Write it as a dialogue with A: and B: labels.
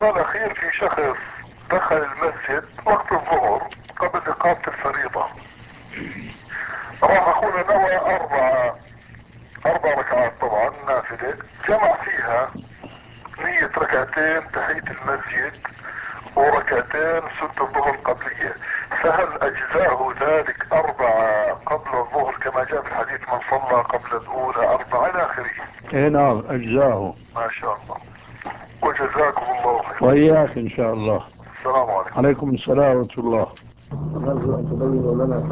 A: الأخير في شخص دخل المسجد وقت الظهر قبل إقامة الفريضة، راح أخونا نوى أربع ركعات طبعا نافلة، جمع فيها نية ركعتين تحية المسجد وركعتين سنة الظهر قبلية، فهل أجزاه ذلك 4 قبل الظهر كما جاء في الحديث من صلى قبل الأولى 4 إلى آخره؟
B: اي نعم أجزاه.
A: ما شاء الله، وجزاكم الله خير.
B: وإياك إن شاء الله.
A: السلام عليكم.
B: عليكم السلام ورحمة الله.
C: نرجو أن تبينوا لنا